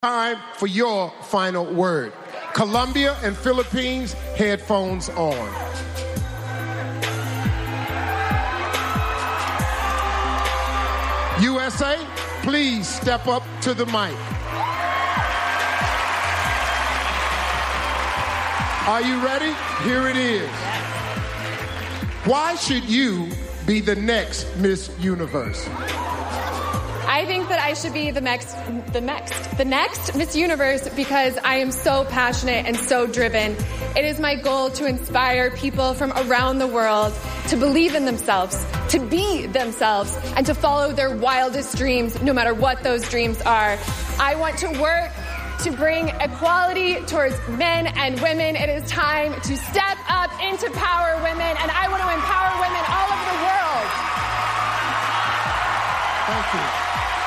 Time for your final word. Colombia and Philippines, headphones on. USA, please step up to the mic. Are you ready? Here it is. Why should you be the next Miss Universe? I think that I should be the next Miss Universe because I am so passionate and so driven. It is my goal to inspire people from around the world to believe in themselves, to be themselves, and to follow their wildest dreams, no matter what those dreams are. I want to work to bring equality towards men and women. It is time to step up into power women, and I want to empower women all over the world. Thank you.